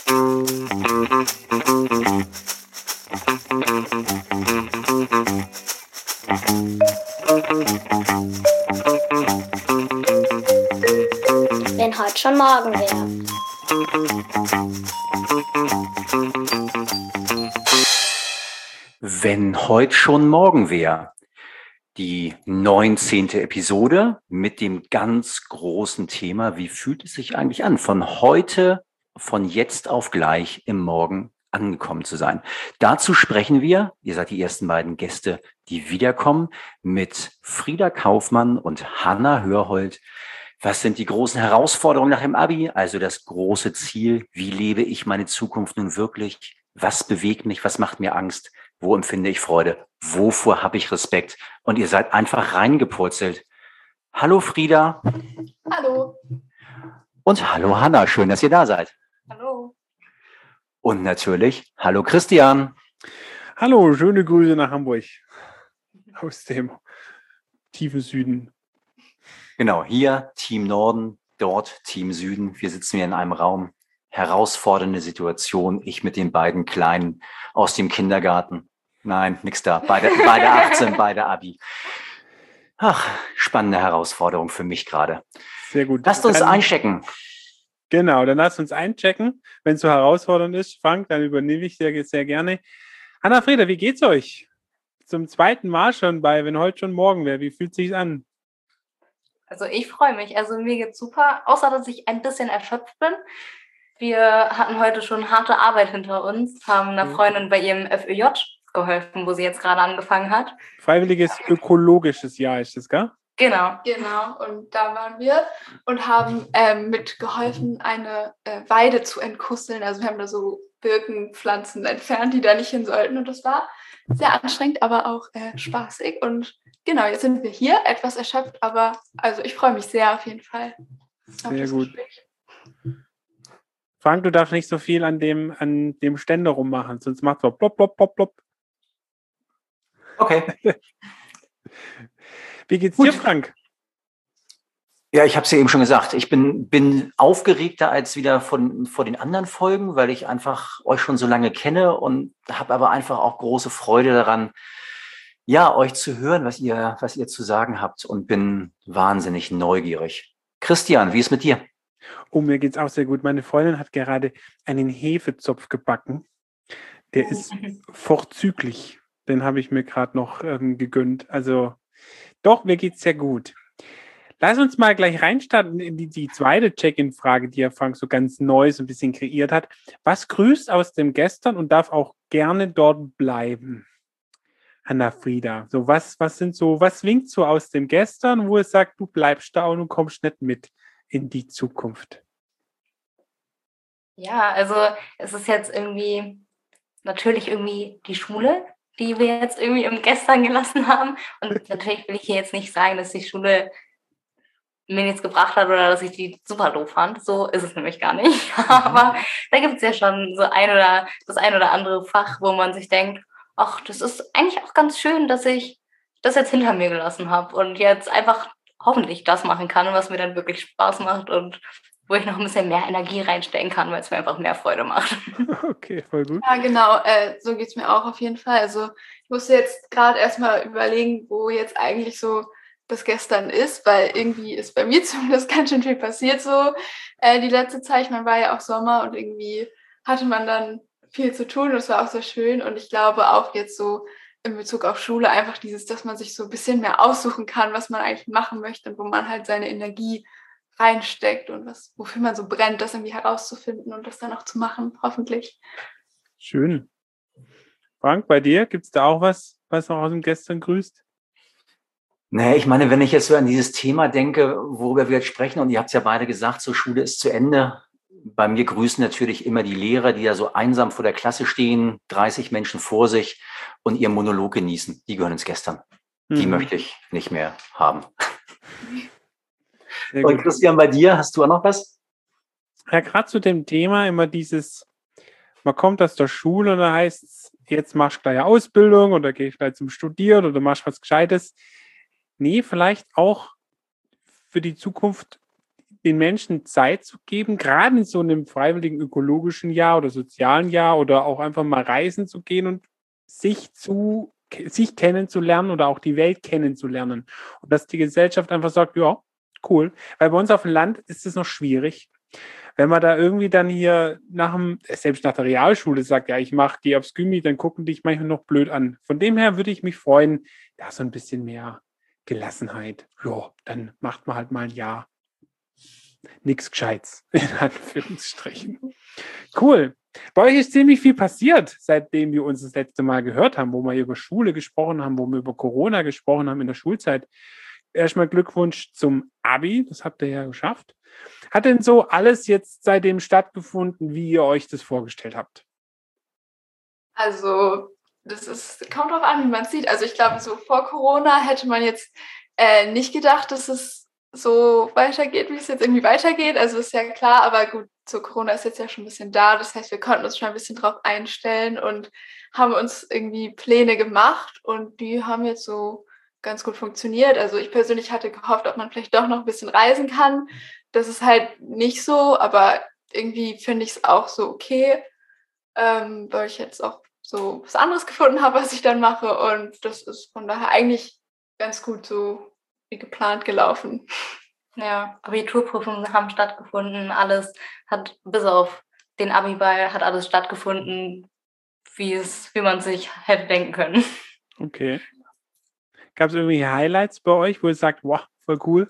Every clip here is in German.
Wenn heute schon morgen wäre. Wenn heute schon morgen wäre. Die 19. Episode mit dem ganz großen Thema, wie fühlt es sich eigentlich an, von jetzt auf gleich im Morgen angekommen zu sein. Dazu sprechen wir, ihr seid die ersten beiden Gäste, die wiederkommen, mit Frieda Kaufmann und Hanna Hörhold. Was sind die großen Herausforderungen nach dem Abi? Also das große Ziel, wie lebe ich meine Zukunft nun wirklich? Was bewegt mich? Was macht mir Angst? Wo empfinde ich Freude? Wovor habe ich Respekt? Und ihr seid einfach reingepurzelt. Hallo Frieda. Hallo. Und hallo Hanna, schön, dass ihr da seid. Hallo. Und natürlich, hallo Christian. Hallo, schöne Grüße nach Hamburg. Aus dem tiefen Süden. Genau, hier Team Norden, dort Team Süden. Wir sitzen hier in einem Raum. Herausfordernde Situation. Ich mit den beiden Kleinen aus dem Kindergarten. Nein, nix da. Beide 18, beide Abi. Ach, spannende Herausforderung für mich gerade. Sehr gut. Lasst uns einchecken. Genau, dann lasst uns einchecken. Wenn es so herausfordernd ist, Frank, dann übernehme ich sehr, sehr gerne. Hanna, Frieda, wie geht's euch? Zum zweiten Mal schon bei Wenn heute schon morgen wäre. Wie fühlt es sich an? Also ich freue mich. Also mir geht's super, außer dass ich ein bisschen erschöpft bin. Wir hatten heute schon harte Arbeit hinter uns, haben einer Freundin bei ihrem FÖJ geholfen, wo sie jetzt gerade angefangen hat. Freiwilliges ökologisches Jahr ist das, gell? Genau. Genau, und da waren wir und haben mitgeholfen, eine Weide zu entkusseln. Also wir haben da so Birkenpflanzen entfernt, die da nicht hin sollten. Und das war sehr anstrengend, aber auch spaßig. Und genau, jetzt sind wir hier, etwas erschöpft, aber also ich freue mich sehr auf jeden Fall. Sehr gut. Gespräch. Frank, du darfst nicht so viel an dem Ständer rummachen, sonst macht es so plopp, plopp, plopp, plopp. Okay. Wie geht's dir, Frank? Ja, ich habe es ja eben schon gesagt. Ich bin aufgeregter als wieder vor den anderen Folgen, weil ich einfach euch schon so lange kenne und habe aber einfach auch große Freude daran, ja, euch zu hören, was ihr zu sagen habt und bin wahnsinnig neugierig. Christian, wie ist mit dir? Oh, mir geht's auch sehr gut. Meine Freundin hat gerade einen Hefezopf gebacken. Der ist vorzüglich. Den habe ich mir gerade noch gegönnt. Also doch, mir geht's sehr gut. Lass uns mal gleich reinstarten in die zweite Check-in-Frage, die ja Frank so ganz neu so ein bisschen kreiert hat. Was grüßt aus dem Gestern und darf auch gerne dort bleiben? Hanna, Frieda, so was winkt so aus dem Gestern, wo es sagt, du bleibst da und du kommst nicht mit in die Zukunft? Ja, also es ist jetzt natürlich irgendwie die Schule, die wir jetzt irgendwie im Gestern gelassen haben. Und natürlich will ich hier jetzt nicht sagen, dass die Schule mir nichts gebracht hat oder dass ich die super doof fand. So ist es nämlich gar nicht. Aber da gibt es ja schon so das ein oder andere Fach, wo man sich denkt, ach, das ist eigentlich auch ganz schön, dass ich das jetzt hinter mir gelassen habe und jetzt einfach hoffentlich das machen kann, was mir dann wirklich Spaß macht und wo ich noch ein bisschen mehr Energie reinstecken kann, weil es mir einfach mehr Freude macht. Okay, voll gut. Ja, genau, so geht es mir auch auf jeden Fall. Also ich musste jetzt gerade erstmal überlegen, wo jetzt eigentlich so das Gestern ist, weil irgendwie ist bei mir zumindest ganz schön viel passiert so die letzte Zeit. Man war ja auch Sommer und irgendwie hatte man dann viel zu tun und es war auch sehr schön und ich glaube auch jetzt so in Bezug auf Schule einfach dass man sich so ein bisschen mehr aussuchen kann, was man eigentlich machen möchte und wo man halt seine Energie reinsteckt und wofür man so brennt, das irgendwie herauszufinden und das dann auch zu machen, hoffentlich. Schön. Frank, bei dir, gibt es da auch was noch aus dem Gestern grüßt? Nee, ich meine, wenn ich jetzt so an dieses Thema denke, worüber wir jetzt sprechen, und ihr habt es ja beide gesagt, so Schule ist zu Ende. Bei mir grüßen natürlich immer die Lehrer, die ja so einsam vor der Klasse stehen, 30 Menschen vor sich und ihren Monolog genießen. Die gehören ins Gestern. Die möchte ich nicht mehr haben. Und Christian, bei dir, hast du auch noch was? Ja, gerade zu dem Thema immer man kommt aus der Schule und da heißt es, jetzt machst du gleich eine Ausbildung oder gehst gleich zum Studieren oder machst was Gescheites. Nee, vielleicht auch für die Zukunft den Menschen Zeit zu geben, gerade in so einem freiwilligen ökologischen Jahr oder sozialen Jahr oder auch einfach mal reisen zu gehen und sich kennenzulernen oder auch die Welt kennenzulernen. Und dass die Gesellschaft einfach sagt, ja, cool. Weil bei uns auf dem Land ist es noch schwierig. Wenn man da irgendwie dann hier selbst nach der Realschule sagt, ja, gehe aufs Gymi, dann gucken dich manchmal noch blöd an. Von dem her würde ich mich freuen, da so ein bisschen mehr Gelassenheit. Ja, dann macht man halt mal ein Jahr nichts Gescheites, in Anführungsstrichen. Cool. Bei euch ist ziemlich viel passiert, seitdem wir uns das letzte Mal gehört haben, wo wir über Schule gesprochen haben, wo wir über Corona gesprochen haben in der Schulzeit. Erstmal Glückwunsch zum Abi, das habt ihr ja geschafft. Hat denn so alles jetzt seitdem stattgefunden, wie ihr euch das vorgestellt habt? Also, kommt drauf an, wie man es sieht. Also ich glaube, so vor Corona hätte man jetzt nicht gedacht, dass es so weitergeht, wie es jetzt irgendwie weitergeht. Also ist ja klar, aber gut, so Corona ist jetzt ja schon ein bisschen da. Das heißt, wir konnten uns schon ein bisschen drauf einstellen und haben uns irgendwie Pläne gemacht und die haben jetzt so ganz gut funktioniert. Also ich persönlich hatte gehofft, ob man vielleicht doch noch ein bisschen reisen kann. Das ist halt nicht so, aber irgendwie finde ich es auch so okay, weil ich jetzt auch so was anderes gefunden habe, was ich dann mache. Und das ist von daher eigentlich ganz gut so wie geplant gelaufen. Ja, Abiturprüfungen haben stattgefunden, alles hat, bis auf den Abiball, hat alles stattgefunden, wie man sich hätte denken können. Okay. Gab es irgendwie Highlights bei euch, wo ihr sagt, wow, voll cool?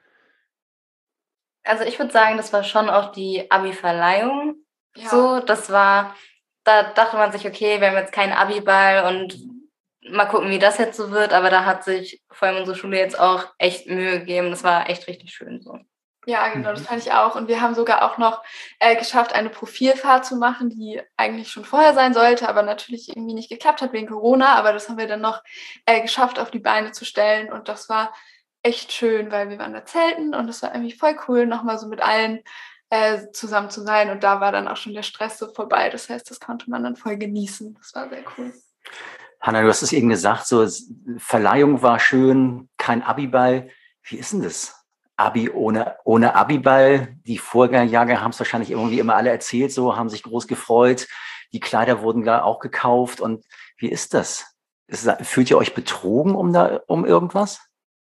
Also ich würde sagen, das war schon auch die Abi-Verleihung. Ja. So, da dachte man sich, okay, wir haben jetzt keinen Abiball und mal gucken, wie das jetzt so wird. Aber da hat sich vor allem unsere Schule jetzt auch echt Mühe gegeben. Das war echt richtig schön so. Ja, genau, das fand ich auch. Und wir haben sogar auch noch geschafft, eine Profilfahrt zu machen, die eigentlich schon vorher sein sollte, aber natürlich irgendwie nicht geklappt hat wegen Corona. Aber das haben wir dann noch geschafft, auf die Beine zu stellen. Und das war echt schön, weil wir waren da zelten und es war irgendwie voll cool, nochmal so mit allen zusammen zu sein. Und da war dann auch schon der Stress so vorbei. Das heißt, das konnte man dann voll genießen. Das war sehr cool. Hanna, du hast es eben gesagt, so Verleihung war schön, kein Abiball. Wie ist denn das? Abi ohne Abiball. Die Vorgängerjahre haben es wahrscheinlich irgendwie immer alle erzählt, so haben sich groß gefreut. Die Kleider wurden da auch gekauft. Und wie ist das? Fühlt ihr euch betrogen um irgendwas?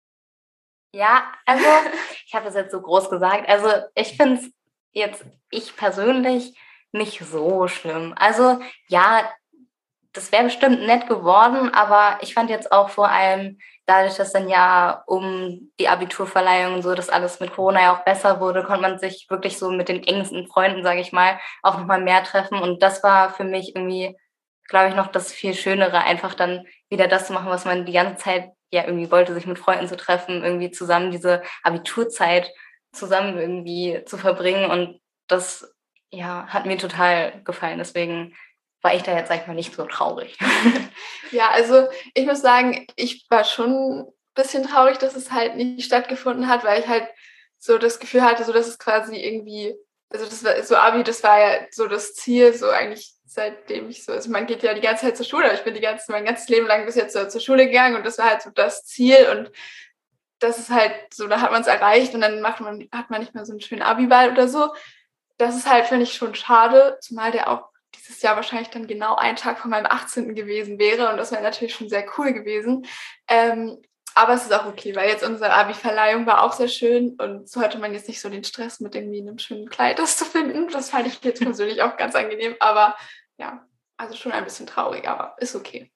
Ja, also ich habe das jetzt so groß gesagt. Also ich finde es jetzt, ich persönlich, nicht so schlimm. Also ja, das wäre bestimmt nett geworden, aber ich fand jetzt auch vor allem dadurch, dass dann ja um die Abiturverleihung und so, dass alles mit Corona ja auch besser wurde, konnte man sich wirklich so mit den engsten Freunden, sage ich mal, auch nochmal mehr treffen. Und das war für mich irgendwie, glaube ich, noch das viel Schönere, einfach dann wieder das zu machen, was man die ganze Zeit ja irgendwie wollte, sich mit Freunden zu treffen, irgendwie zusammen diese Abiturzeit zusammen irgendwie zu verbringen. Und das ja, hat mir total gefallen. Deswegen war ich da jetzt, sag ich mal, nicht so traurig. Ja, also ich muss sagen, ich war schon ein bisschen traurig, dass es halt nicht stattgefunden hat, weil ich halt so das Gefühl hatte, so dass es quasi irgendwie, also das war so Abi, das war ja so das Ziel, so eigentlich seitdem ich so, also man geht ja die ganze Zeit zur Schule, aber ich bin mein ganzes Leben lang bis jetzt zur Schule gegangen und das war halt so das Ziel und das ist halt so, da hat man es erreicht und dann hat man nicht mehr so einen schönen Abi-Ball oder so. Das ist halt, finde ich, schon schade, zumal der auch dieses Jahr wahrscheinlich dann genau ein Tag vor meinem 18. gewesen wäre und das wäre natürlich schon sehr cool gewesen. Aber es ist auch okay, weil jetzt unsere Abi-Verleihung war auch sehr schön und so hatte man jetzt nicht so den Stress mit irgendwie einem schönen Kleid das zu finden. Das fand ich jetzt persönlich auch ganz angenehm, aber ja, also schon ein bisschen traurig, aber ist okay.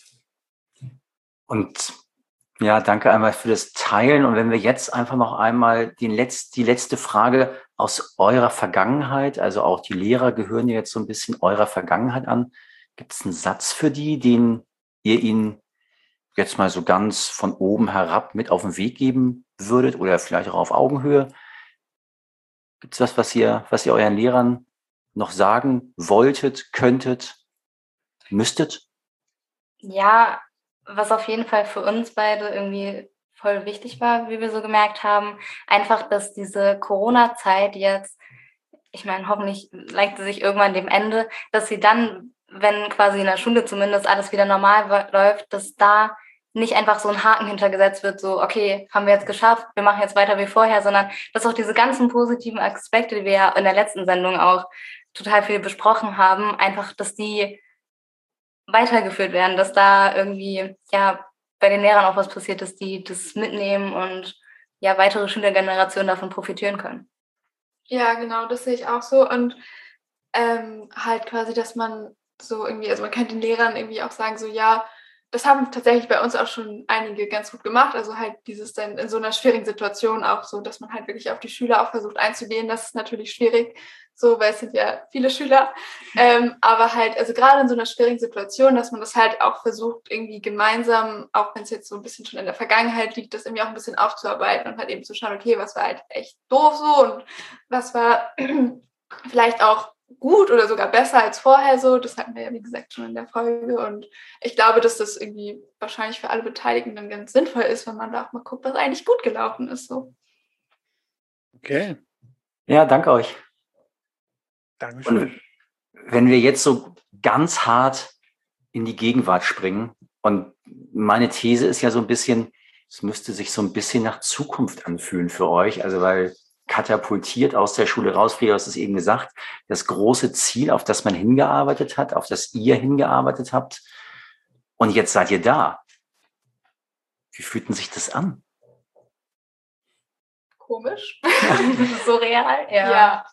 Und ja, danke einmal für das Teilen. Und wenn wir jetzt einfach noch einmal die letzte Frage aus eurer Vergangenheit, also auch die Lehrer gehören ja jetzt so ein bisschen eurer Vergangenheit an. Gibt es einen Satz für die, den ihr ihnen jetzt mal so ganz von oben herab mit auf den Weg geben würdet oder vielleicht auch auf Augenhöhe? Gibt es was ihr euren Lehrern noch sagen wolltet, könntet, müsstet? Ja, was auf jeden Fall für uns beide irgendwie voll wichtig war, wie wir so gemerkt haben, einfach, dass diese Corona-Zeit jetzt, ich meine, hoffentlich neigt sie sich irgendwann dem Ende, dass sie dann, wenn quasi in der Schule zumindest alles wieder normal läuft, dass da nicht einfach so ein Haken hintergesetzt wird, so, okay, haben wir jetzt geschafft, wir machen jetzt weiter wie vorher, sondern dass auch diese ganzen positiven Aspekte, die wir ja in der letzten Sendung auch total viel besprochen haben, einfach, dass die weitergeführt werden, dass da irgendwie, ja, bei den Lehrern auch was passiert, dass die das mitnehmen und ja, weitere Schülergenerationen davon profitieren können. Ja, genau, das sehe ich auch so. Und halt quasi, dass man so irgendwie, also man könnte den Lehrern irgendwie auch sagen, so ja, das haben tatsächlich bei uns auch schon einige ganz gut gemacht. Also halt dieses dann in so einer schwierigen Situation auch so, dass man halt wirklich auf die Schüler auch versucht einzugehen. Das ist natürlich schwierig, so, weil es sind ja viele Schüler. Aber halt, also gerade in so einer schwierigen Situation, dass man das halt auch versucht, irgendwie gemeinsam, auch wenn es jetzt so ein bisschen schon in der Vergangenheit liegt, das irgendwie auch ein bisschen aufzuarbeiten und halt eben zu schauen, okay, was war halt echt doof so und was war vielleicht auch gut oder sogar besser als vorher so. Das hatten wir ja, wie gesagt, schon in der Folge. Und ich glaube, dass das irgendwie wahrscheinlich für alle Beteiligten dann ganz sinnvoll ist, wenn man da auch mal guckt, was eigentlich gut gelaufen ist. So. Okay, Ja, danke euch. Dankeschön. Und wenn wir jetzt so ganz hart in die Gegenwart springen, und meine These ist ja so ein bisschen, es müsste sich so ein bisschen nach Zukunft anfühlen für euch, also weil katapultiert aus der Schule raus, Frieda, du hast es eben gesagt, das große Ziel, auf das man hingearbeitet hat, auf das ihr hingearbeitet habt, und jetzt seid ihr da. Wie fühlt denn sich das an? Komisch. Surreal, ja. Ja.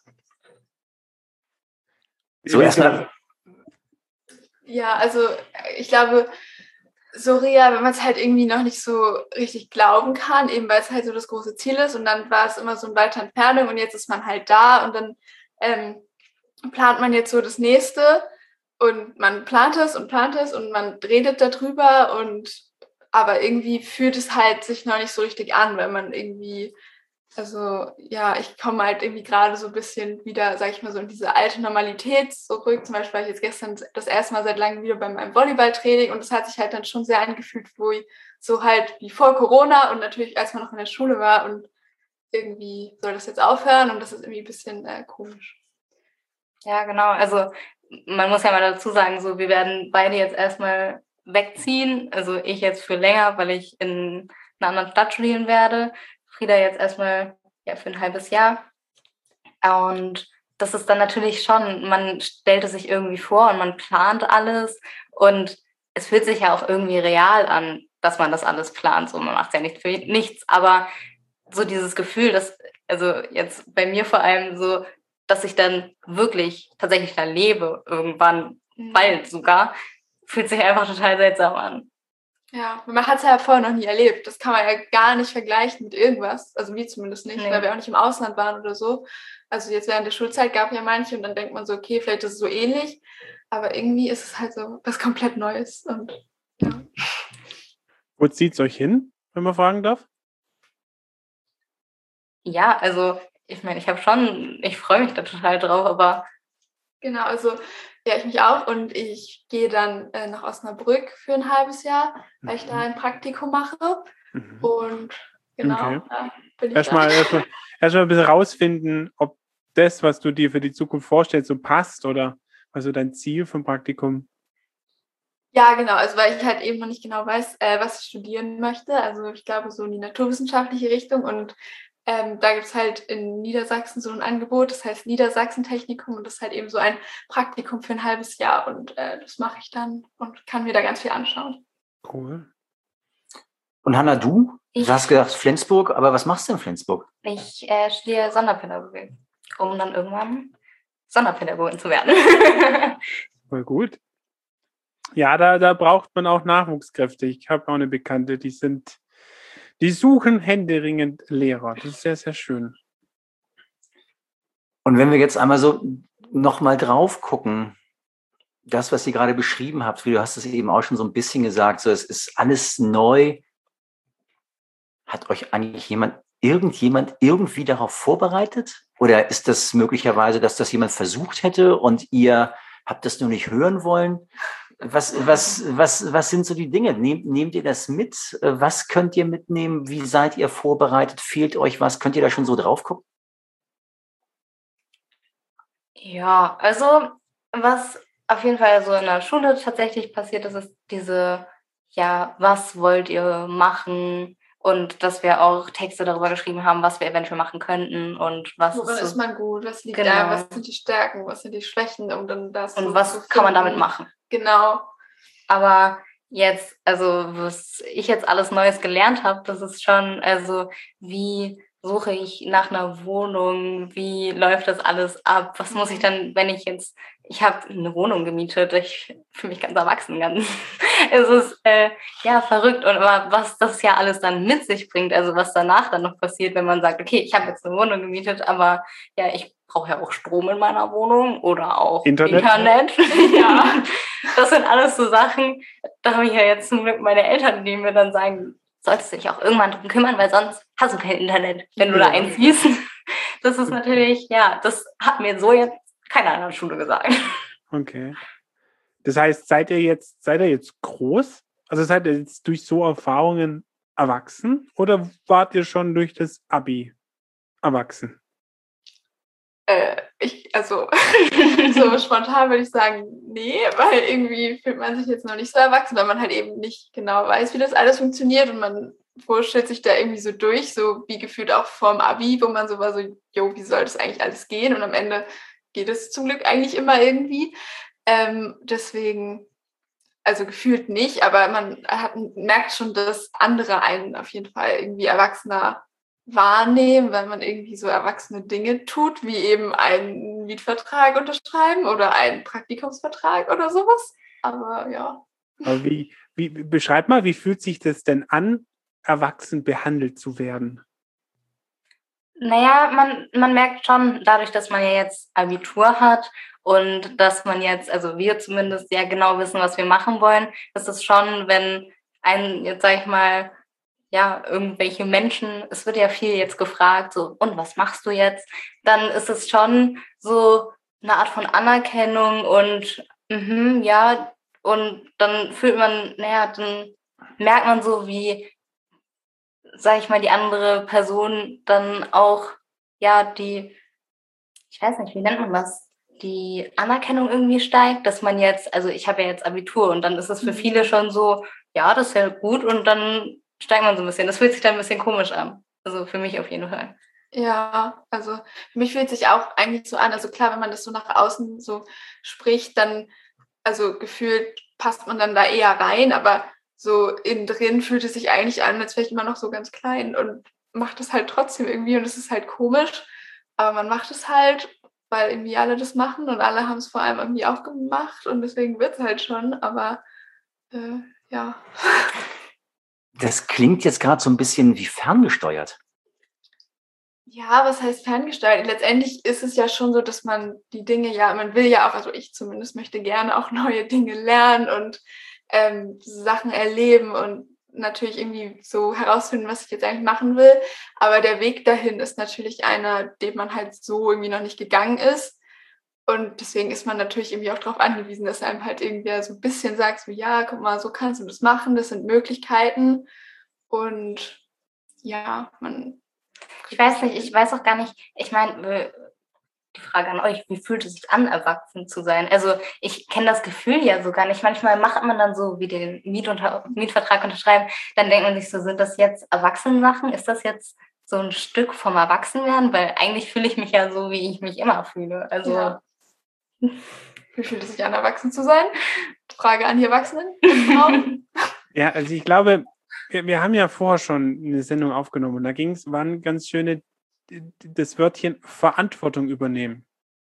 So erstmal. Ja, also ich glaube, surreal, wenn man es halt irgendwie noch nicht so richtig glauben kann, eben weil es halt so das große Ziel ist und dann war es immer so in weiter Entfernung und jetzt ist man halt da und dann plant man jetzt so das Nächste und man plant es und man redet darüber aber irgendwie fühlt es halt sich noch nicht so richtig an, weil man irgendwie, also ja, ich komme halt irgendwie gerade so ein bisschen wieder, sag ich mal, so in diese alte Normalität zurück. Zum Beispiel war ich jetzt gestern das erste Mal seit langem wieder bei meinem Volleyballtraining und das hat sich halt dann schon sehr angefühlt, wo ich so halt wie vor Corona und natürlich als man noch in der Schule war und irgendwie soll das jetzt aufhören und das ist irgendwie ein bisschen komisch. Ja, genau. Also man muss ja mal dazu sagen, so wir werden beide jetzt erstmal wegziehen. Also ich jetzt für länger, weil ich in einer anderen Stadt studieren werde. Frieda jetzt erstmal ja, für ein halbes Jahr. Und das ist dann natürlich schon, man stellt es sich irgendwie vor und man plant alles. Und es fühlt sich ja auch irgendwie real an, dass man das alles plant. So, man macht es ja nicht für nichts, aber so dieses Gefühl, dass, also jetzt bei mir vor allem so, dass ich dann wirklich tatsächlich da lebe, irgendwann, bald sogar, fühlt sich einfach total seltsam an. Ja, man hat es ja vorher noch nie erlebt. Das kann man ja gar nicht vergleichen mit irgendwas. Also wir zumindest nicht, weil wir auch nicht im Ausland waren oder so. Also jetzt während der Schulzeit gab es ja manche und dann denkt man so, okay, vielleicht ist es so ähnlich. Aber irgendwie ist es halt so was komplett Neues. Und ja. Wo zieht es euch hin, wenn man fragen darf? Ja, also ich meine, ich freue mich da total drauf, aber... Genau, also ja, ich mich auch und ich gehe dann nach Osnabrück für ein halbes Jahr, weil ich da ein Praktikum mache und genau, Okay. bin ich Erstmal ein bisschen rausfinden, ob das, was du dir für die Zukunft vorstellst, so passt oder also dein Ziel vom Praktikum. Ja, genau, also weil ich halt eben noch nicht genau weiß, was ich studieren möchte. Also ich glaube so in die naturwissenschaftliche Richtung und da gibt es halt in Niedersachsen so ein Angebot, das heißt Niedersachsen-Technikum und das ist halt eben so ein Praktikum für ein halbes Jahr und das mache ich dann und kann mir da ganz viel anschauen. Cool. Und Hanna, du? Du hast gesagt Flensburg, aber was machst du in Flensburg? Ich studiere Sonderpädagogik, um dann irgendwann Sonderpädagogin zu werden. Voll gut. Ja, da braucht man auch Nachwuchskräfte. Ich habe auch eine Bekannte, die suchen händeringend Lehrer. Das ist sehr, sehr schön. Und wenn wir jetzt einmal so nochmal drauf gucken, das, was ihr gerade beschrieben habt, wie du hast es eben auch schon so ein bisschen gesagt, so es ist alles neu. Hat euch eigentlich irgendjemand irgendwie darauf vorbereitet? Oder ist das möglicherweise, dass das jemand versucht hätte und ihr habt das nur nicht hören wollen? Was sind so die Dinge? Nehmt ihr das mit? Was könnt ihr mitnehmen? Wie seid ihr vorbereitet? Fehlt euch was? Könnt ihr da schon so drauf gucken? Ja, also was auf jeden Fall so in der Schule tatsächlich passiert ist, ist diese ja, was wollt ihr machen? Und dass wir auch Texte darüber geschrieben haben, was wir eventuell machen könnten und was Worin ist ist so, man gut? Was liegt genau. da? Was sind die Stärken? Was sind die Schwächen? Um dann das Und so was zu kann man damit finden. machen? Genau. Aber jetzt, also was ich jetzt alles Neues gelernt habe, das ist schon, also wie suche ich nach einer Wohnung, wie läuft das alles ab, was muss ich dann, wenn ich habe eine Wohnung gemietet, ich fühle mich ganz erwachsen, ganz, es ist ja verrückt und aber was das ja alles dann mit sich bringt, also was danach dann noch passiert, wenn man sagt, okay, ich habe jetzt eine Wohnung gemietet, aber ja, ich brauche ja auch Strom in meiner Wohnung oder auch Internet. Ja, das sind alles so Sachen, da habe ich ja jetzt zum Glück meine Eltern, die mir dann sagen, solltest du dich auch irgendwann drum kümmern, weil sonst hast du kein Internet, wenn du da eins siehst. Das ist natürlich, ja, das hat mir so jetzt keiner in der Schule gesagt. Okay. Das heißt, seid ihr jetzt groß? Also seid ihr jetzt durch so Erfahrungen erwachsen oder wart ihr schon durch das Abi erwachsen? So spontan würde ich sagen, nee, weil irgendwie fühlt man sich jetzt noch nicht so erwachsen, weil man halt eben nicht genau weiß, wie das alles funktioniert und man vorstellt sich da irgendwie so durch, so wie gefühlt auch vorm Abi, wo man so war, so, jo, wie soll das eigentlich alles gehen? Und am Ende geht es zum Glück eigentlich immer irgendwie. Deswegen, also gefühlt nicht, aber man merkt schon, dass andere einen auf jeden Fall irgendwie erwachsener wahrnehmen, weil man irgendwie so erwachsene Dinge tut, wie eben einen Mietvertrag unterschreiben oder einen Praktikumsvertrag oder sowas. Aber ja. Aber beschreib mal, wie fühlt sich das denn an, erwachsen behandelt zu werden? Naja, man merkt schon, dadurch, dass man ja jetzt Abitur hat und dass man jetzt, also wir zumindest ja genau wissen, was wir machen wollen, das ist schon, wenn jetzt sag ich mal, ja, irgendwelche Menschen, es wird ja viel jetzt gefragt, so, und was machst du jetzt? Dann ist es schon so eine Art von Anerkennung und ja, und dann fühlt man, naja, dann merkt man so, wie, sag ich mal, die andere Person dann auch, ja, ich weiß nicht, wie nennt man das? Die Anerkennung irgendwie steigt, dass man jetzt, also ich habe ja jetzt Abitur und dann ist es für viele schon so, ja, das ist ja gut und dann steigt man so ein bisschen. Das fühlt sich dann ein bisschen komisch an. Also für mich auf jeden Fall. Ja, also für mich fühlt sich auch eigentlich so an, also klar, wenn man das so nach außen so spricht, dann, also gefühlt passt man dann da eher rein, aber so innen drin fühlt es sich eigentlich an, als wäre ich immer noch so ganz klein und macht es halt trotzdem irgendwie und es ist halt komisch, aber man macht es halt, weil irgendwie alle das machen und alle haben es vor allem irgendwie auch gemacht und deswegen wird es halt schon, aber ja. Das klingt jetzt gerade so ein bisschen wie ferngesteuert. Ja, was heißt ferngesteuert? Letztendlich ist es ja schon so, dass man die Dinge man will ja auch, also ich zumindest möchte gerne auch neue Dinge lernen und Sachen erleben und natürlich irgendwie so herausfinden, was ich jetzt eigentlich machen will. Aber der Weg dahin ist natürlich einer, den man halt so irgendwie noch nicht gegangen ist. Und deswegen ist man natürlich irgendwie auch darauf angewiesen, dass einem halt irgendwer so ein bisschen sagt, so ja, guck mal, so kannst du das machen, das sind Möglichkeiten. Und ja, ich weiß nicht, ich weiß auch gar nicht, ich meine, die Frage an euch, wie fühlt es sich an, erwachsen zu sein? Also ich kenne das Gefühl ja so gar nicht. Manchmal macht man dann so wie den Mietvertrag unterschreiben, dann denkt man sich so, sind das jetzt Erwachsenensachen? Ist das jetzt so ein Stück vom Erwachsenwerden? Weil eigentlich fühle ich mich ja so, wie ich mich immer fühle. Also ja. Wie fühlt es sich an, erwachsen zu sein? Frage an die Erwachsenen. Ja, also ich glaube, wir haben ja vorher schon eine Sendung aufgenommen und da waren ganz schöne, das Wörtchen Verantwortung übernehmen.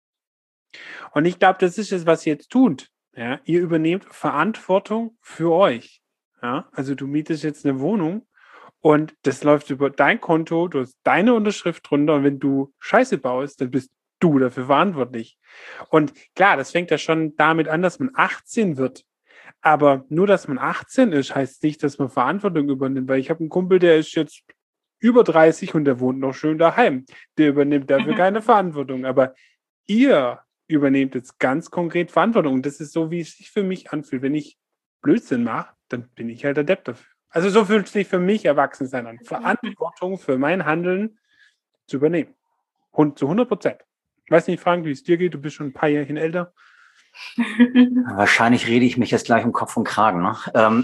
Und ich glaube, das ist es, was ihr jetzt tut. Ja? Ihr übernehmt Verantwortung für euch. Ja? Also du mietest jetzt eine Wohnung und das läuft über dein Konto, du hast deine Unterschrift drunter und wenn du Scheiße baust, dann bist du dafür verantwortlich. Und klar, das fängt ja schon damit an, dass man 18 wird. Aber nur, dass man 18 ist, heißt nicht, dass man Verantwortung übernimmt. Weil ich habe einen Kumpel, der ist jetzt über 30 und der wohnt noch schön daheim. Der übernimmt dafür keine Verantwortung. Aber ihr übernehmt jetzt ganz konkret Verantwortung. Und das ist so, wie es sich für mich anfühlt. Wenn ich Blödsinn mache, dann bin ich halt der Depp dafür. Also so fühlt sich für mich Erwachsensein an. Verantwortung für mein Handeln zu übernehmen. Und zu 100%. Ich weiß nicht, Frank, wie es dir geht. Du bist schon ein paar Jährchen älter. Wahrscheinlich rede ich mich jetzt gleich um Kopf und Kragen. Ne?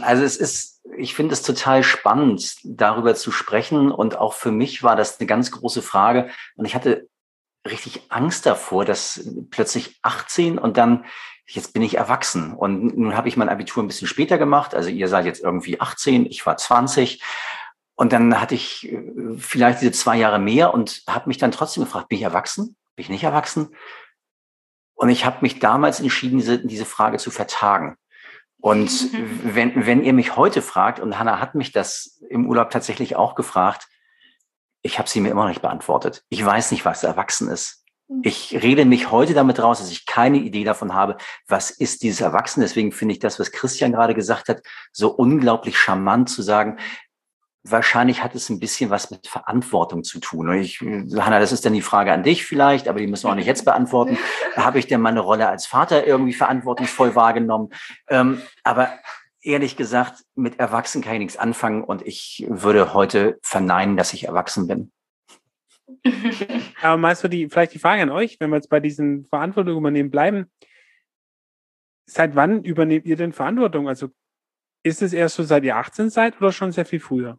Ich finde es total spannend, darüber zu sprechen. Und auch für mich war das eine ganz große Frage. Und ich hatte richtig Angst davor, dass plötzlich 18 und dann, jetzt bin ich erwachsen. Und nun habe ich mein Abitur ein bisschen später gemacht. Also ihr seid jetzt irgendwie 18, ich war 20. Und dann hatte ich vielleicht diese 2 Jahre mehr und habe mich dann trotzdem gefragt, bin ich erwachsen? Bin ich nicht erwachsen? Und ich habe mich damals entschieden, diese Frage zu vertagen. Und wenn ihr mich heute fragt, und Hannah hat mich das im Urlaub tatsächlich auch gefragt, ich habe sie mir immer noch nicht beantwortet. Ich weiß nicht, was erwachsen ist. Ich rede mich heute damit raus, dass ich keine Idee davon habe, was ist dieses Erwachsen. Deswegen finde ich das, was Christian gerade gesagt hat, so unglaublich charmant zu sagen, wahrscheinlich hat es ein bisschen was mit Verantwortung zu tun. Und Hannah, das ist dann die Frage an dich vielleicht, aber die müssen wir auch nicht jetzt beantworten. Habe ich denn meine Rolle als Vater irgendwie verantwortungsvoll wahrgenommen? Aber ehrlich gesagt, mit Erwachsenen kann ich nichts anfangen und ich würde heute verneinen, dass ich erwachsen bin. Aber meinst du vielleicht die Frage an euch, wenn wir jetzt bei diesen Verantwortung übernehmen bleiben, seit wann übernehmt ihr denn Verantwortung? Also ist es erst so, seit ihr 18 seid oder schon sehr viel früher?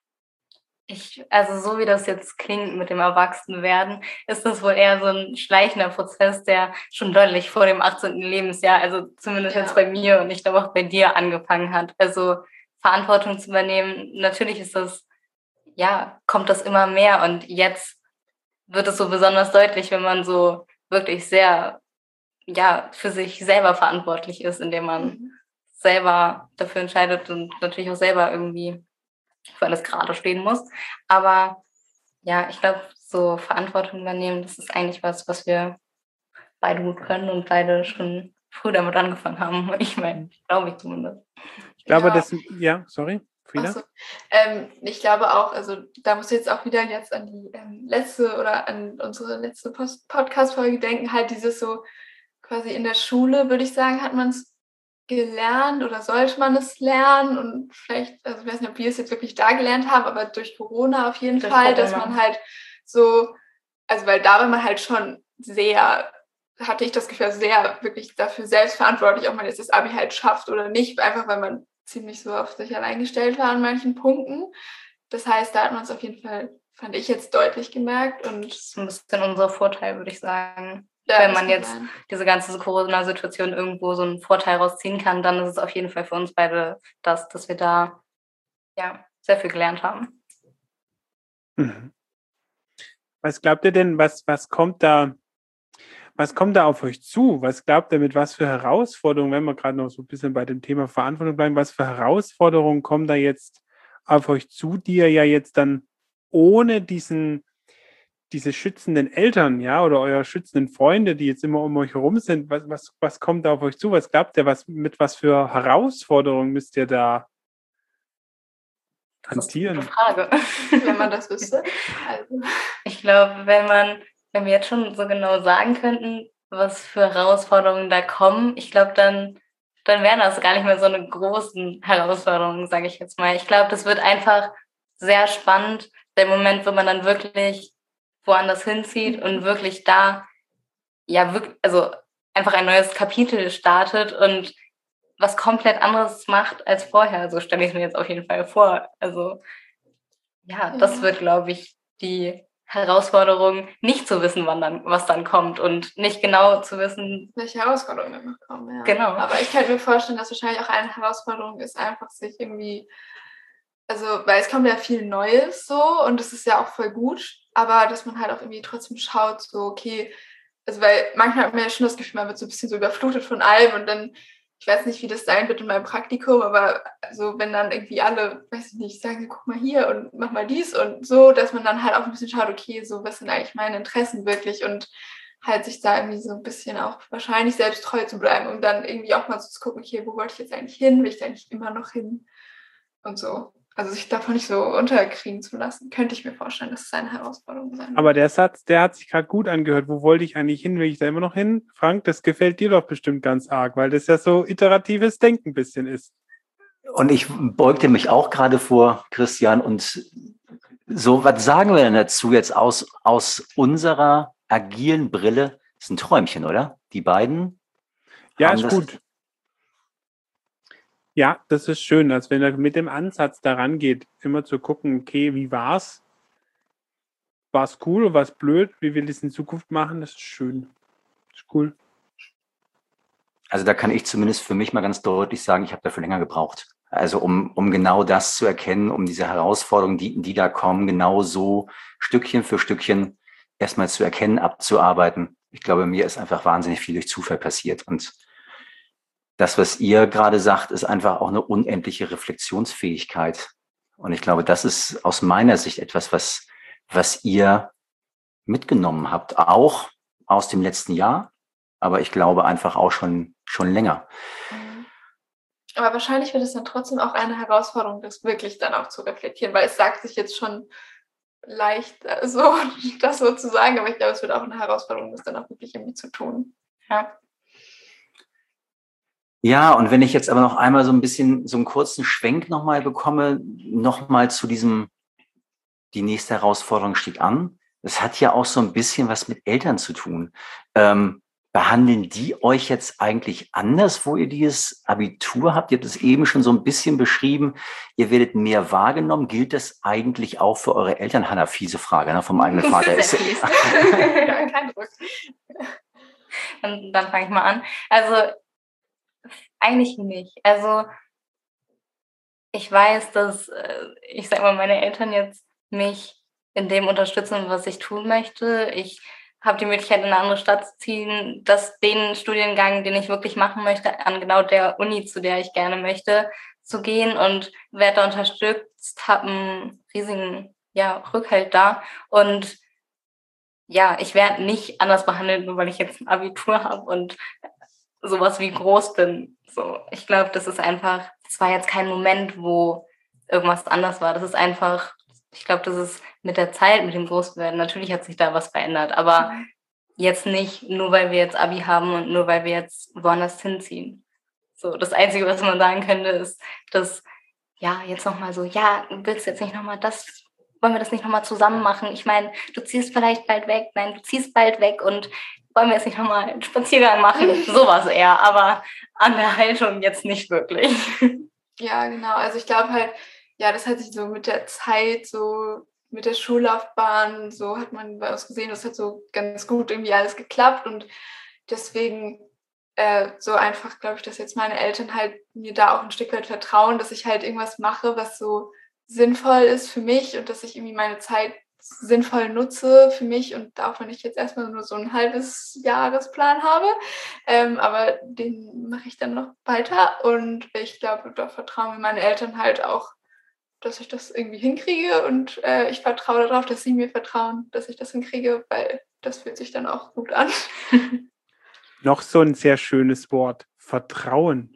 Also so wie das jetzt klingt mit dem Erwachsenwerden, ist das wohl eher so ein schleichender Prozess, der schon deutlich vor dem 18. Lebensjahr, also zumindest jetzt bei mir und ich glaube auch bei dir angefangen hat. Also Verantwortung zu übernehmen, natürlich ist das, kommt das immer mehr und jetzt wird es so besonders deutlich, wenn man so wirklich sehr, für sich selber verantwortlich ist, indem man selber dafür entscheidet und natürlich auch selber irgendwie für alles gerade stehen muss. Aber ich glaube, so Verantwortung übernehmen, das ist eigentlich was wir beide gut können und beide schon früh damit angefangen haben. Ich meine, glaube ich zumindest. Ich glaube, sorry, Frieda? So. Ich glaube auch, also da muss ich jetzt auch wieder jetzt an die letzte oder an unsere letzte Podcast-Folge denken, halt dieses so quasi in der Schule, würde ich sagen, hat man es gelernt oder sollte man es lernen und vielleicht, also ich weiß nicht, ob wir es jetzt wirklich da gelernt haben, aber durch Corona auf jeden Fall, dass man halt so, also weil da war man halt schon sehr, hatte ich das Gefühl, sehr wirklich dafür selbstverantwortlich, ob man jetzt das Abi halt schafft oder nicht, einfach weil man ziemlich so auf sich allein gestellt war an manchen Punkten. Das heißt, da hat man es auf jeden Fall, fand ich jetzt deutlich gemerkt und das ist ein bisschen unser Vorteil, würde ich sagen. Ja, wenn man jetzt diese ganze Corona-Situation irgendwo so einen Vorteil rausziehen kann, dann ist es auf jeden Fall für uns beide dass wir da sehr viel gelernt haben. Mhm. Was glaubt ihr denn, was kommt da auf euch zu? Was glaubt ihr, mit was für Herausforderungen, wenn wir gerade noch so ein bisschen bei dem Thema Verantwortung bleiben, was für Herausforderungen kommen da jetzt auf euch zu, die ihr ja jetzt dann ohne diese schützenden Eltern, oder eure schützenden Freunde, die jetzt immer um euch herum sind, was kommt da auf euch zu? Was glaubt ihr, mit was für Herausforderungen müsst ihr da hantieren? Das ist eine gute Frage. Wenn man das wüsste. Also. Ich glaube, wenn wir jetzt schon so genau sagen könnten, was für Herausforderungen da kommen, ich glaube, dann wären das gar nicht mehr so eine großen Herausforderungen, sage ich jetzt mal. Ich glaube, das wird einfach sehr spannend, der Moment, wo man dann wirklich woanders hinzieht und wirklich da, also einfach ein neues Kapitel startet und was komplett anderes macht als vorher. So stelle ich es mir jetzt auf jeden Fall vor. Also das wird, glaube ich, die Herausforderung, nicht zu wissen, was dann kommt und nicht genau zu wissen, welche Herausforderungen dann noch kommen. Ja. Genau. Aber ich kann mir vorstellen, dass wahrscheinlich auch eine Herausforderung ist, einfach sich irgendwie, also weil es kommt ja viel Neues so und das ist ja auch voll gut, aber dass man halt auch irgendwie trotzdem schaut, so okay, also weil manchmal hat man ja schon das Gefühl, man wird so ein bisschen so überflutet von allem und dann, ich weiß nicht, wie das sein wird in meinem Praktikum, aber so wenn dann irgendwie alle, weiß ich nicht, sagen, guck mal hier und mach mal dies und so, dass man dann halt auch ein bisschen schaut, okay, so was sind eigentlich meine Interessen wirklich und halt sich da irgendwie so ein bisschen auch wahrscheinlich selbst treu zu bleiben, um dann irgendwie auch mal so zu gucken, okay, wo wollte ich jetzt eigentlich hin, will ich da eigentlich immer noch hin und so. Also sich davon nicht so unterkriegen zu lassen, könnte ich mir vorstellen, dass es eine Herausforderung sein wird. Aber der Satz, der hat sich gerade gut angehört. Wo wollte ich eigentlich hin? Will ich da immer noch hin? Frank, das gefällt dir doch bestimmt ganz arg, weil das ja so iteratives Denken ein bisschen ist. Und ich beugte mich auch gerade vor, Christian, und so, was sagen wir denn dazu jetzt aus unserer agilen Brille? Das ist ein Träumchen, oder? Die beiden Ja, Haben ist das- gut. Ja, das ist schön, als wenn er mit dem Ansatz daran geht, immer zu gucken, okay, wie war's? War's cool oder war's blöd? Wie will ich es in Zukunft machen? Das ist schön. Ist cool. Also da kann ich zumindest für mich mal ganz deutlich sagen, ich habe dafür länger gebraucht. Also um genau das zu erkennen, um diese Herausforderungen, die da kommen, genau so Stückchen für Stückchen erstmal zu erkennen, abzuarbeiten. Ich glaube, mir ist einfach wahnsinnig viel durch Zufall passiert. Und das, was ihr gerade sagt, ist einfach auch eine unendliche Reflexionsfähigkeit. Und ich glaube, das ist aus meiner Sicht etwas, was ihr mitgenommen habt, auch aus dem letzten Jahr, aber ich glaube einfach auch schon länger. Mhm. Aber wahrscheinlich wird es dann trotzdem auch eine Herausforderung, das wirklich dann auch zu reflektieren, weil es sagt sich jetzt schon leicht so, das so zu sagen, aber ich glaube, es wird auch eine Herausforderung, das dann auch wirklich irgendwie zu tun. Ja. Ja, und wenn ich jetzt aber noch einmal so ein bisschen, so einen kurzen Schwenk nochmal bekomme, nochmal zu diesem, die nächste Herausforderung steht an. Das hat ja auch so ein bisschen was mit Eltern zu tun. Behandeln die euch jetzt eigentlich anders, wo ihr dieses Abitur habt? Ihr habt es eben schon so ein bisschen beschrieben. Ihr werdet mehr wahrgenommen. Gilt das eigentlich auch für eure Eltern? Hanna, fiese Frage, ne, vom eigenen Vater. Sehr fies. Ja, kein Druck. Und dann fange ich mal an. Also eigentlich nicht. Also ich weiß, dass, ich sag mal, meine Eltern jetzt mich in dem unterstützen, was ich tun möchte. Ich habe die Möglichkeit, in eine andere Stadt zu ziehen, dass den Studiengang, den ich wirklich machen möchte, an genau der Uni, zu der ich gerne möchte, zu gehen und werde da unterstützt, habe einen riesigen Rückhalt da. Und ja, ich werde nicht anders behandelt, nur weil ich jetzt ein Abitur habe und sowas wie groß bin. So, ich glaube, das war jetzt kein Moment, wo irgendwas anders war. Das ist einfach, ich glaube, das ist mit der Zeit, mit dem Großwerden, natürlich hat sich da was verändert, aber jetzt nicht nur, weil wir jetzt Abi haben und nur, weil wir jetzt woanders hinziehen. So, das Einzige, was man sagen könnte, ist, dass, jetzt nochmal so, willst du jetzt nicht nochmal wollen wir das nicht nochmal zusammen machen? Ich meine, du ziehst vielleicht bald weg, nein, du ziehst bald weg und wollen wir jetzt nicht nochmal einen Spaziergang machen? Sowas eher, aber an der Haltung jetzt nicht wirklich. Ja, genau. Also ich glaube halt, das hat sich so mit der Zeit, so mit der Schullaufbahn, so hat man bei uns gesehen, das hat so ganz gut irgendwie alles geklappt und deswegen so einfach, glaube ich, dass jetzt meine Eltern halt mir da auch ein Stück weit vertrauen, dass ich halt irgendwas mache, was so sinnvoll ist für mich und dass ich irgendwie meine Zeit sinnvoll nutze für mich und auch wenn ich jetzt erstmal nur so ein halbes Jahresplan habe, aber den mache ich dann noch weiter und ich glaube, da vertrauen mir meine Eltern halt auch, dass ich das irgendwie hinkriege und ich vertraue darauf, dass sie mir vertrauen, dass ich das hinkriege, weil das fühlt sich dann auch gut an. Noch so ein sehr schönes Wort. Vertrauen.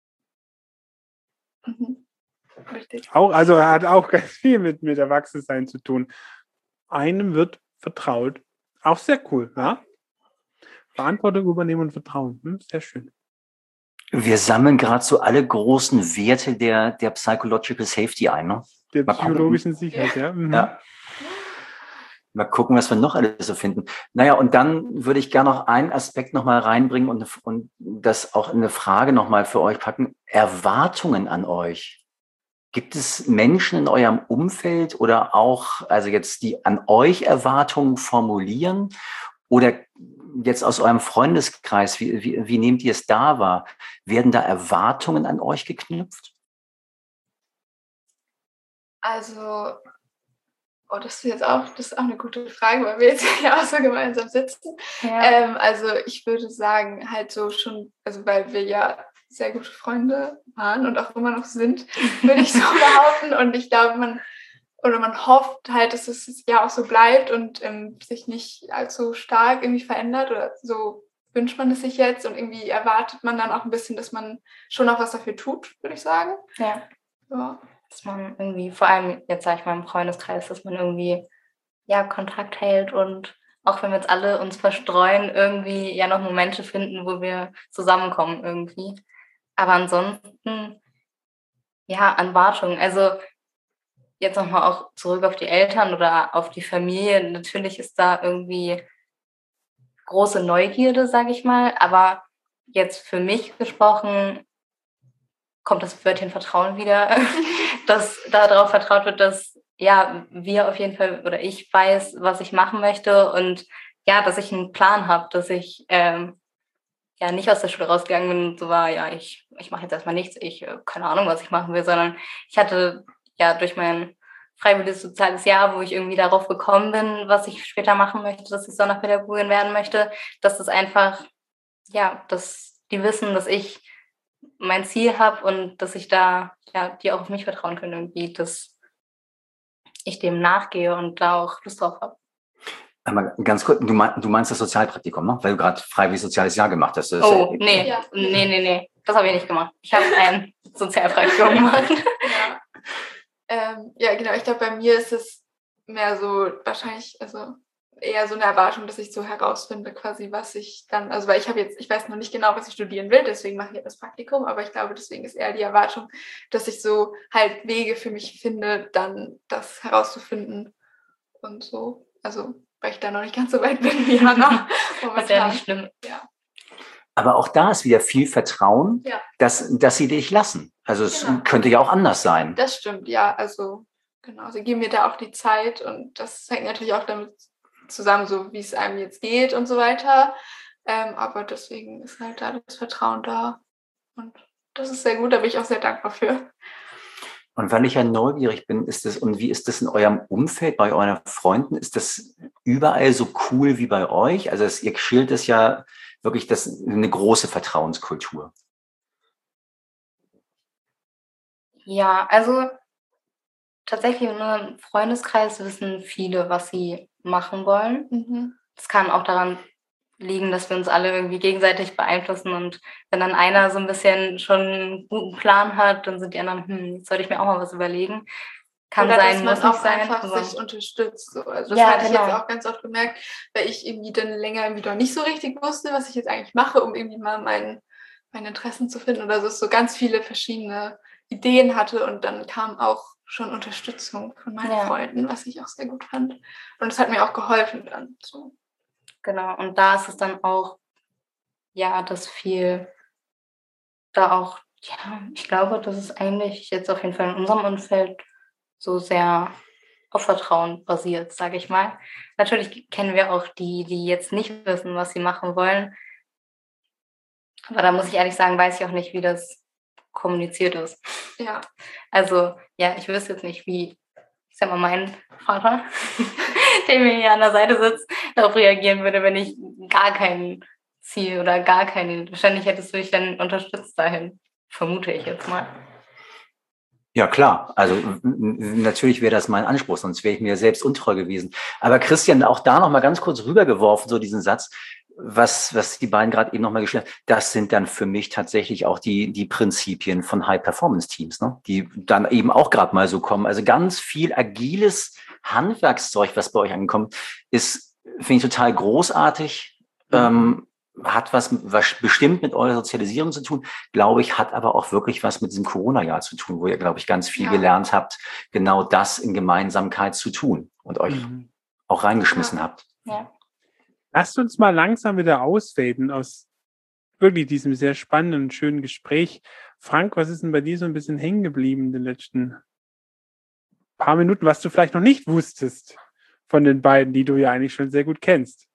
Mhm. Richtig. Also hat auch ganz viel mit Erwachsensein zu tun. Einem wird vertraut. Auch sehr cool, ja? Verantwortung übernehmen und Vertrauen. Sehr schön. Wir sammeln gerade so alle großen Werte der Psychological Safety ein, ne? Der Mal gucken. psychologischen Sicherheit, ja. Mhm. Ja. Mal gucken, was wir noch alles so finden. Naja, und dann würde ich gerne noch einen Aspekt nochmal reinbringen und das auch in eine Frage nochmal für euch packen. Erwartungen an euch. Gibt es Menschen in eurem Umfeld oder auch, also jetzt die an euch Erwartungen formulieren oder jetzt aus eurem Freundeskreis, wie nehmt ihr es da wahr? Werden da Erwartungen an euch geknüpft? Also, das ist auch eine gute Frage, weil wir jetzt ja auch so gemeinsam sitzen. Ja. Also ich würde sagen, halt so schon, also weil wir ja sehr gute Freunde waren und auch immer noch sind, würde ich so behaupten. Und ich glaube, man hofft halt, dass es ja auch so bleibt und sich nicht allzu stark irgendwie verändert oder so wünscht man es sich jetzt und irgendwie erwartet man dann auch ein bisschen, dass man schon auch was dafür tut, würde ich sagen. Ja. Ja. Dass man irgendwie, vor allem jetzt sage ich mal im Freundeskreis, dass man irgendwie Kontakt hält und auch wenn wir jetzt alle uns verstreuen, irgendwie noch Momente finden, wo wir zusammenkommen irgendwie. Aber ansonsten, Erwartungen. Also jetzt nochmal auch zurück auf die Eltern oder auf die Familie. Natürlich ist da irgendwie große Neugierde, sage ich mal, aber jetzt für mich gesprochen, kommt das Wörtchen Vertrauen wieder, dass darauf vertraut wird, dass ja, wir auf jeden Fall oder ich weiß, was ich machen möchte und ja, dass ich einen Plan habe, dass ich ja nicht aus der Schule rausgegangen bin und so war, ja, ich mache jetzt erstmal nichts, keine Ahnung, was ich machen will, sondern ich hatte ja durch mein freiwilliges soziales Jahr, wo ich irgendwie darauf gekommen bin, was ich später machen möchte, dass ich Sonderpädagogin werden möchte, dass das einfach, ja, dass die wissen, dass ich mein Ziel habe und dass ich da, ja, die auch auf mich vertrauen können irgendwie, dass ich dem nachgehe und da auch Lust drauf habe. Aber ganz kurz, du meinst das Sozialpraktikum, ne? Weil du gerade freiwillig soziales Jahr gemacht hast. Nee. Ja. Nee. Das habe ich nicht gemacht. Ich habe ein Sozialpraktikum gemacht. Ja, genau. Ich glaube, bei mir ist es mehr so wahrscheinlich, also eher so eine Erwartung, dass ich so herausfinde, quasi, was ich dann, also weil ich weiß noch nicht genau, was ich studieren will, deswegen mache ich jetzt das Praktikum, aber ich glaube, deswegen ist eher die Erwartung, dass ich so halt Wege für mich finde, dann das herauszufinden und so. Also, weil ich da noch nicht ganz so weit bin wie Hannah. Was ja nicht schlimm. Ja. Aber auch da ist wieder viel Vertrauen, Ja. dass sie dich lassen. Also es Genau. könnte ja auch anders sein. Das stimmt, ja. Also, genau, sie geben mir da auch die Zeit und das hängt natürlich auch damit zusammen, so wie es einem jetzt geht und so weiter. Aber deswegen ist halt da das Vertrauen da. Und das ist sehr gut, da bin ich auch sehr dankbar für. Und weil ich ja neugierig bin, und wie ist das in eurem Umfeld, bei euren Freunden? Ist das überall so cool wie bei euch? Also ihr schildert es ja wirklich, eine große Vertrauenskultur. Ja, also tatsächlich in unserem Freundeskreis wissen viele, was sie machen wollen. Mhm. Das kann auch daran liegen, dass wir uns alle irgendwie gegenseitig beeinflussen und wenn dann einer so ein bisschen schon einen guten Plan hat, dann sind die anderen, jetzt sollte ich mir auch mal was überlegen. Kann oder sein, dass muss man nicht auch sein. einfach aber sich unterstützt. So. Also das Ja, hatte ich genau. jetzt auch ganz oft gemerkt, weil ich irgendwie dann länger irgendwie noch nicht so richtig wusste, was ich jetzt eigentlich mache, um irgendwie mal meine Interessen zu finden oder so ganz viele verschiedene Ideen hatte und dann kam auch schon Unterstützung von meinen Freunden, was ich auch sehr gut fand. Und es hat mir auch geholfen dann. So. Genau, und da ist es dann auch, ja, dass viel da auch, ja, ich glaube, das ist eigentlich jetzt auf jeden Fall in unserem Umfeld so sehr auf Vertrauen basiert, sage ich mal. Natürlich kennen wir auch die jetzt nicht wissen, was sie machen wollen. Aber da muss ich ehrlich sagen, weiß ich auch nicht, wie das kommuniziert ist. Ja. Also, ja, ich wüsste jetzt nicht, wie, ich sag mal, mein Vater, der mir hier an der Seite sitzt, darauf reagieren würde, wenn ich gar kein Ziel oder gar keinen, wahrscheinlich hättest du dich dann unterstützt dahin, vermute ich jetzt mal. Ja, klar. Also natürlich wäre das mein Anspruch, sonst wäre ich mir selbst untreu gewesen. Aber Christian, auch da noch mal ganz kurz rübergeworfen, so diesen Satz, was die beiden gerade eben noch mal geschildert haben, das sind dann für mich tatsächlich auch die Prinzipien von High-Performance-Teams, ne? Die dann eben auch gerade mal so kommen. Also ganz viel agiles Handwerkszeug, was bei euch ankommt, ist, finde ich, total großartig. Hat was bestimmt mit eurer Sozialisierung zu tun, glaube ich, hat aber auch wirklich was mit diesem Corona-Jahr zu tun, wo ihr, glaube ich, ganz viel gelernt habt, genau das in Gemeinsamkeit zu tun und euch auch reingeschmissen habt. Ja. Lasst uns mal langsam wieder ausfaden aus wirklich diesem sehr spannenden, schönen Gespräch. Frank, was ist denn bei dir so ein bisschen hängen geblieben in den letzten paar Minuten, was du vielleicht noch nicht wusstest von den beiden, die du ja eigentlich schon sehr gut kennst?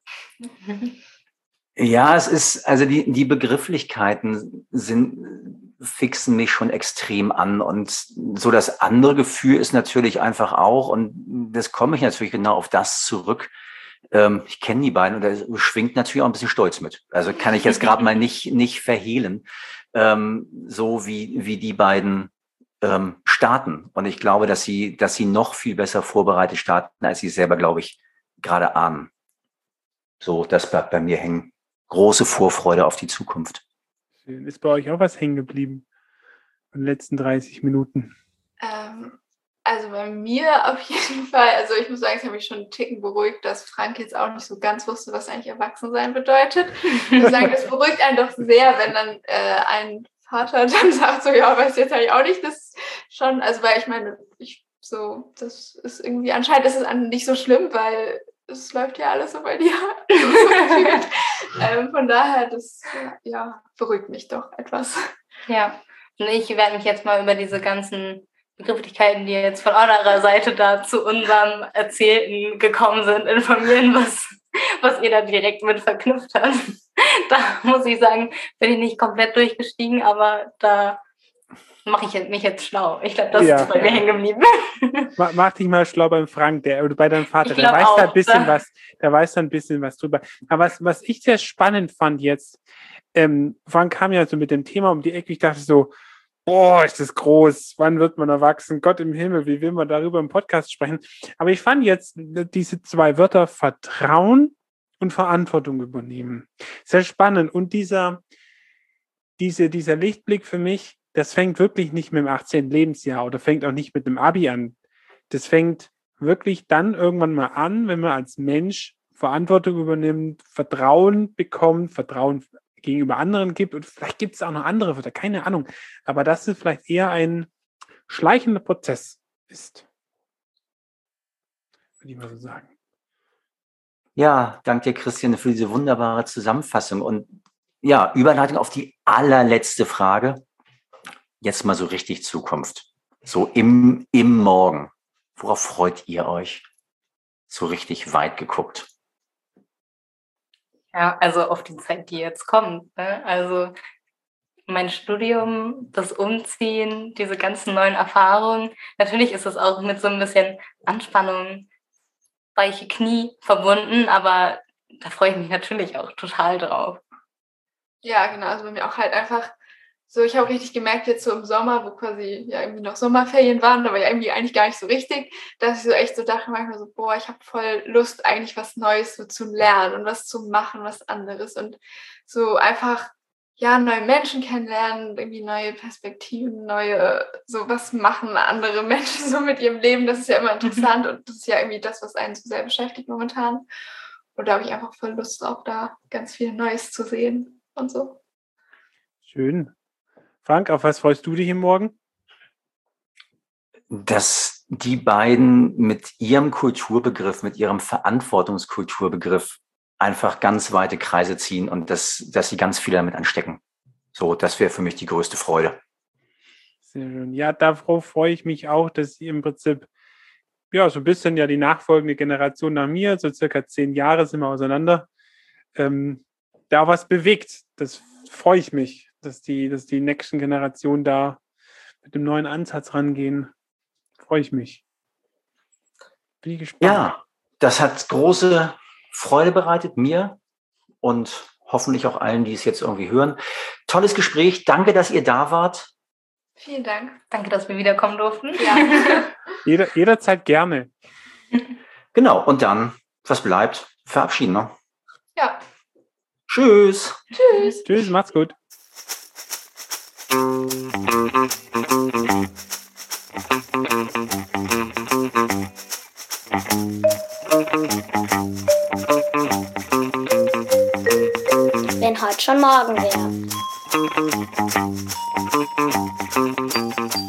Ja, es ist, also die Begrifflichkeiten fixen mich schon extrem an und so das andere Gefühl ist natürlich einfach auch, und das komme ich natürlich genau auf das zurück. Ich kenne die beiden und da schwingt natürlich auch ein bisschen Stolz mit. Also kann ich jetzt gerade mal nicht verhehlen, so wie die beiden starten. Und ich glaube, dass sie noch viel besser vorbereitet starten, als sie selber, glaube ich, gerade ahnen. So, das bleibt bei mir hängen. Große Vorfreude auf die Zukunft. Schön. Ist bei euch auch was hängen geblieben in den letzten 30 Minuten? Also bei mir auf jeden Fall, also ich muss sagen, es hat mich schon einen Ticken beruhigt, dass Frank jetzt auch nicht so ganz wusste, was eigentlich Erwachsensein bedeutet. Ich muss sagen, das beruhigt einen doch sehr, wenn dann ein Vater dann sagt, so ja, weiß jetzt eigentlich auch nicht, das schon, also weil ich meine, das ist irgendwie, anscheinend ist es nicht so schlimm, weil es läuft ja alles so bei dir. Von daher, das beruhigt mich doch etwas. Ja, und ich werde mich jetzt mal über diese ganzen Begrifflichkeiten, die jetzt von eurer Seite da zu unserem Erzählten gekommen sind, informieren, was ihr da direkt mit verknüpft habt. Da muss ich sagen, bin ich nicht komplett durchgestiegen, aber da mache ich mich jetzt schlau. Ich glaube, das ist bei mir hängen geblieben. Mach dich mal schlau beim Frank, oder bei deinem Vater. Der weiß da ein bisschen was drüber. Aber was ich sehr spannend fand jetzt, Frank kam ja so mit dem Thema um die Ecke. Ich dachte so, boah, ist das groß. Wann wird man erwachsen? Gott im Himmel, wie will man darüber im Podcast sprechen? Aber ich fand jetzt diese 2 Wörter Vertrauen und Verantwortung übernehmen. Sehr spannend. Und dieser Lichtblick für mich, das fängt wirklich nicht mit dem 18. Lebensjahr oder fängt auch nicht mit dem Abi an. Das fängt wirklich dann irgendwann mal an, wenn man als Mensch Verantwortung übernimmt, Vertrauen bekommt, Vertrauen gegenüber anderen gibt und vielleicht gibt es auch noch andere Wörter, keine Ahnung. Aber dass es vielleicht eher ein schleichender Prozess ist. Würde ich mal so sagen. Ja, danke dir, Christian, für diese wunderbare Zusammenfassung. Und ja, Überleitung auf die allerletzte Frage. Jetzt mal so richtig Zukunft. So im Morgen. Worauf freut ihr euch? So richtig weit geguckt. Ja, also auf die Zeit, die jetzt kommt. Ne? Also mein Studium, das Umziehen, diese ganzen neuen Erfahrungen. Natürlich ist es auch mit so ein bisschen Anspannung, weiche Knie verbunden, aber da freue ich mich natürlich auch total drauf. Ja, genau. Also bei mir auch halt einfach so, ich habe richtig gemerkt jetzt so im Sommer, wo quasi ja irgendwie noch Sommerferien waren, aber ja irgendwie eigentlich gar nicht so richtig, dass ich so echt so dachte manchmal so, boah, ich habe voll Lust eigentlich was Neues so zu lernen und was zu machen, was anderes und so einfach, ja, neue Menschen kennenlernen, irgendwie neue Perspektiven, so was machen andere Menschen so mit ihrem Leben, das ist ja immer interessant und das ist ja irgendwie das, was einen so sehr beschäftigt momentan und da habe ich einfach voll Lust drauf, da ganz viel Neues zu sehen und so. Schön. Frank, auf was freust du dich morgen? Dass die beiden mit ihrem Kulturbegriff, mit ihrem Verantwortungskulturbegriff einfach ganz weite Kreise ziehen und dass sie ganz viele damit anstecken. So, das wäre für mich die größte Freude. Sehr schön. Ja, darauf freue ich mich auch, dass sie im Prinzip, ja, so ein bisschen ja die nachfolgende Generation nach mir, so circa 10 Jahre sind wir auseinander, da was bewegt. Das freue ich mich. Dass die nächsten Generationen da mit dem neuen Ansatz rangehen. Freue ich mich. Bin ich gespannt. Ja, das hat große Freude bereitet, mir und hoffentlich auch allen, die es jetzt irgendwie hören. Tolles Gespräch. Danke, dass ihr da wart. Vielen Dank. Danke, dass wir wiederkommen durften. Ja. Jederzeit gerne. Genau, und dann, was bleibt? Verabschieden, ne? Ja. Tschüss. Tschüss. Tschüss, macht's gut. Wenn heute schon morgen wäre.